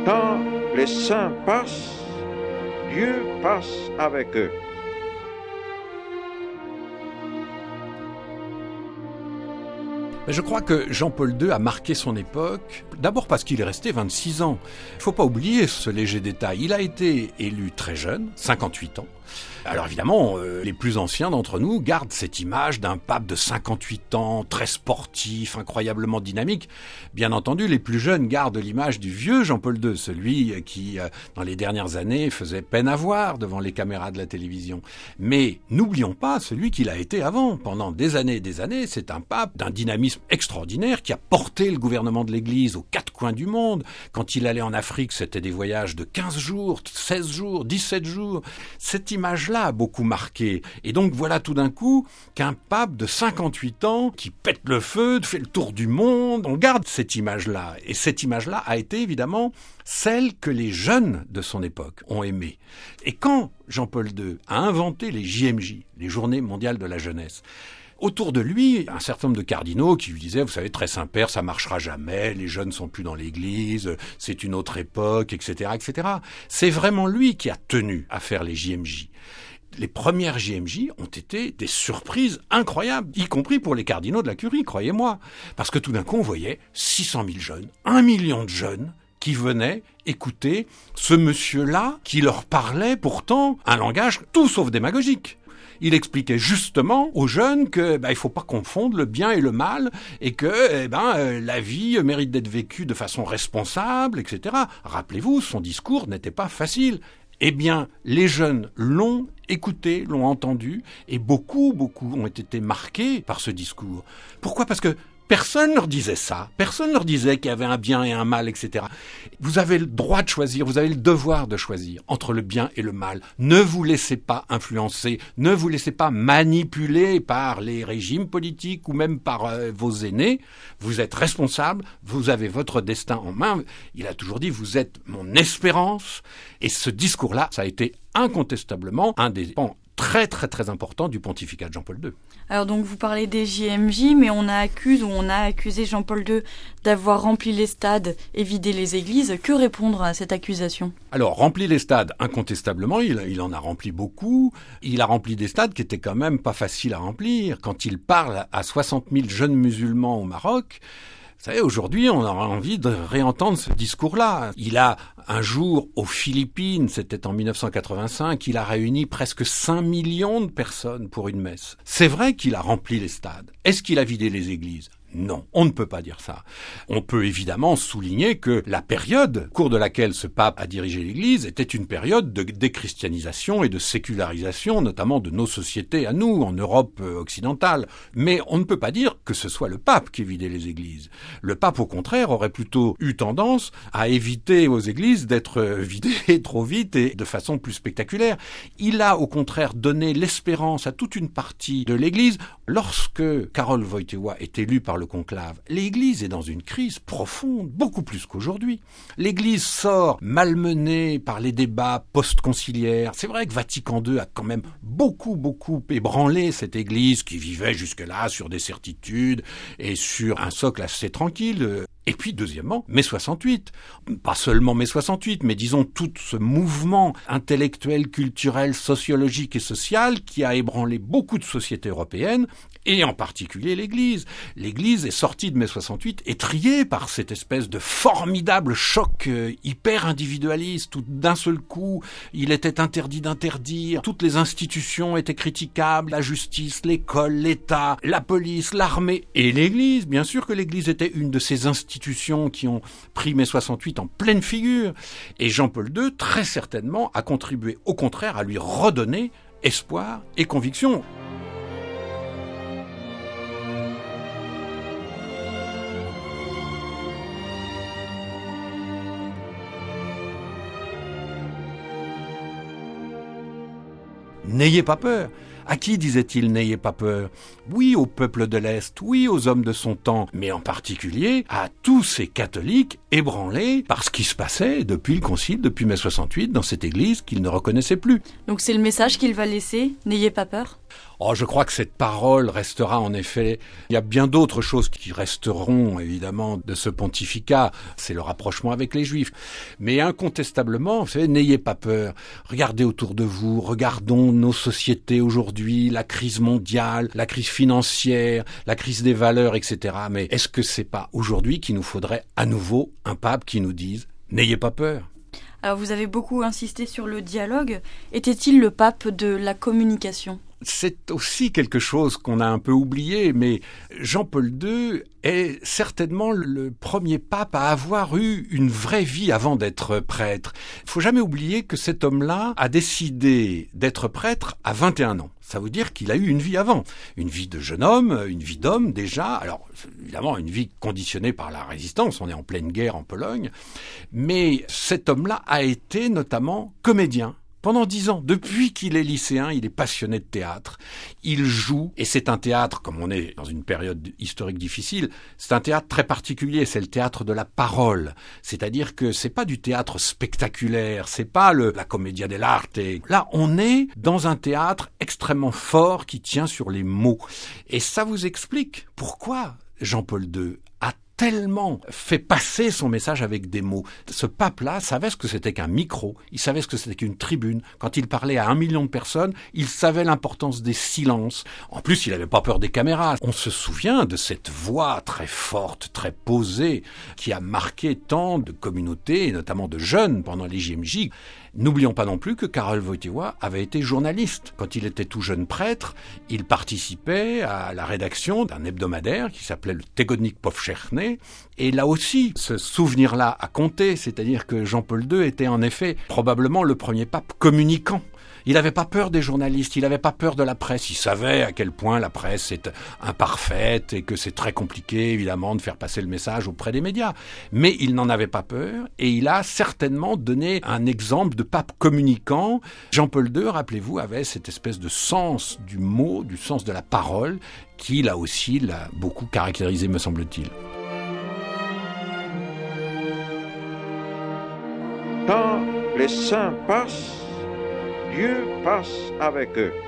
Quand les saints passent, Dieu passe avec eux. Je crois que Jean-Paul II a marqué son époque, d'abord parce qu'il est resté 26 ans. Il ne faut pas oublier ce léger détail. Il a été élu très jeune, 58 ans. Alors évidemment, les plus anciens d'entre nous gardent cette image d'un pape de 58 ans, très sportif, incroyablement dynamique. Bien entendu, les plus jeunes gardent l'image du vieux Jean-Paul II, celui qui, dans les dernières années, faisait peine à voir devant les caméras de la télévision. Mais n'oublions pas celui qu'il a été avant. Pendant des années et des années, c'est un pape d'un dynamisme extraordinaire qui a porté le gouvernement de l'Église aux quatre coins du monde. Quand il allait en Afrique, c'était des voyages de 15 jours, 16 jours, 17 jours. Cette image-là a beaucoup marqué. Et donc voilà tout d'un coup qu'un pape de 58 ans qui pète le feu, fait le tour du monde, on garde cette image-là. Et cette image-là a été évidemment celle que les jeunes de son époque ont aimée. Et quand Jean-Paul II a inventé les JMJ, les Journées mondiales de la jeunesse, autour de lui, un certain nombre de cardinaux qui lui disaient, vous savez, très Saint-Père, ça marchera jamais, les jeunes sont plus dans l'église, c'est une autre époque, etc., etc. C'est vraiment lui qui a tenu à faire les JMJ. Les premières JMJ ont été des surprises incroyables, y compris pour les cardinaux de la Curie, croyez-moi. Parce que tout d'un coup, on voyait 600 000 jeunes, 1 million de jeunes qui venaient écouter ce monsieur-là qui leur parlait pourtant un langage tout sauf démagogique. Il expliquait justement aux jeunes que il faut pas confondre le bien et le mal et que la vie mérite d'être vécue de façon responsable, etc. Rappelez-vous, son discours n'était pas facile. Eh bien, les jeunes l'ont écouté, l'ont entendu, et beaucoup ont été marqués par ce discours. Pourquoi ? Parce que personne ne leur disait ça. Personne ne leur disait qu'il y avait un bien et un mal, etc. Vous avez le droit de choisir, vous avez le devoir de choisir entre le bien et le mal. Ne vous laissez pas influencer, ne vous laissez pas manipuler par les régimes politiques ou même par vos aînés. Vous êtes responsable, vous avez votre destin en main. Il a toujours dit, vous êtes mon espérance. Et ce discours-là, ça a été incontestablement un des pans très très importants du pontificat de Jean-Paul II. Alors donc vous parlez des JMJ, mais on a accusé Jean-Paul II d'avoir rempli les stades et vidé les églises. Que répondre à cette accusation ? Alors, rempli les stades, incontestablement, il en a rempli beaucoup. Il a rempli des stades qui étaient quand même pas faciles à remplir. Quand il parle à 60 000 jeunes musulmans au Maroc, vous savez, aujourd'hui, on a envie de réentendre ce discours-là. Il a, un jour, aux Philippines, c'était en 1985, il a réuni presque 5 millions de personnes pour une messe. C'est vrai qu'il a rempli les stades. Est-ce qu'il a vidé les églises ? Non, on ne peut pas dire ça. On peut évidemment souligner que la période au cours de laquelle ce pape a dirigé l'Église était une période de déchristianisation et de sécularisation, notamment de nos sociétés à nous, en Europe occidentale. Mais on ne peut pas dire que ce soit le pape qui vidait les églises. Le pape, au contraire, aurait plutôt eu tendance à éviter aux églises d'être vidées trop vite et de façon plus spectaculaire. Il a, au contraire, donné l'espérance à toute une partie de l'Église. Lorsque Karol Wojtyła est élu par le conclave, l'Église est dans une crise profonde, beaucoup plus qu'aujourd'hui. L'Église sort malmenée par les débats post-conciliaires. C'est vrai que Vatican II a quand même beaucoup ébranlé cette Église qui vivait jusque-là sur des certitudes et sur un socle assez tranquille. Et puis, deuxièmement, mai 68. Pas seulement mai 68, mais disons tout ce mouvement intellectuel, culturel, sociologique et social qui a ébranlé beaucoup de sociétés européennes, et en particulier l'Église. L'Église est sortie de mai 68 étrillée par cette espèce de formidable choc hyper individualiste, où d'un seul coup, il était interdit d'interdire, toutes les institutions étaient critiquables, la justice, l'école, l'État, la police, l'armée, et l'Église. Bien sûr que l'Église était une de ces institutions qui ont pris mai 68 en pleine figure. Et Jean-Paul II, très certainement, a contribué au contraire à lui redonner espoir et conviction. N'ayez pas peur. À qui disait-il « N'ayez pas peur » ? Oui, au peuple de l'Est, oui, aux hommes de son temps, mais en particulier à tous ces catholiques ébranlés par ce qui se passait depuis le Concile, depuis mai 68, dans cette église qu'ils ne reconnaissaient plus. Donc c'est le message qu'il va laisser, n'ayez pas peur ? Oh, je crois que cette parole restera en effet. Il y a bien d'autres choses qui resteront évidemment de ce pontificat. C'est le rapprochement avec les Juifs. Mais incontestablement, vous savez, n'ayez pas peur. Regardez autour de vous, regardons nos sociétés aujourd'hui, la crise mondiale, la crise financière, la crise des valeurs, etc. Mais est-ce que c'est pas aujourd'hui qu'il nous faudrait à nouveau un pape qui nous dise « N'ayez pas peur ». Alors vous avez beaucoup insisté sur le dialogue. Était-il le pape de la communication ? C'est aussi quelque chose qu'on a un peu oublié, mais Jean-Paul II est certainement le premier pape à avoir eu une vraie vie avant d'être prêtre. Il faut jamais oublier que cet homme-là a décidé d'être prêtre à 21 ans. Ça veut dire qu'il a eu une vie avant. Une vie de jeune homme, une vie d'homme déjà. Alors, évidemment, une vie conditionnée par la résistance. On est en pleine guerre en Pologne. Mais cet homme-là a été notamment comédien. Pendant 10 ans, depuis qu'il est lycéen, il est passionné de théâtre. Il joue, et c'est un théâtre, comme on est dans une période historique difficile, c'est un théâtre très particulier, c'est le théâtre de la parole. C'est-à-dire que c'est pas du théâtre spectaculaire, c'est pas la commedia dell'arte. Là, on est dans un théâtre extrêmement fort qui tient sur les mots. Et ça vous explique pourquoi Jean-Paul II a tellement fait passer son message avec des mots. Ce pape-là savait ce que c'était qu'un micro, il savait ce que c'était qu'une tribune. Quand il parlait à 1 million de personnes, il savait l'importance des silences. En plus, il n'avait pas peur des caméras. On se souvient de cette voix très forte, très posée, qui a marqué tant de communautés, et notamment de jeunes pendant les JMJ. N'oublions pas non plus que Karol Wojtyła avait été journaliste. Quand il était tout jeune prêtre, il participait à la rédaction d'un hebdomadaire qui s'appelait le Tygodnik Powszechny. Et là aussi, ce souvenir-là a compté, c'est-à-dire que Jean-Paul II était en effet probablement le premier pape communicant. Il n'avait pas peur des journalistes, il n'avait pas peur de la presse. Il savait à quel point la presse est imparfaite et que c'est très compliqué, évidemment, de faire passer le message auprès des médias. Mais il n'en avait pas peur et il a certainement donné un exemple de pape communicant. Jean-Paul II, rappelez-vous, avait cette espèce de sens du mot, du sens de la parole, qui, là aussi, l'a beaucoup caractérisé, me semble-t-il. Quand les saints passent, Dieu passe avec eux.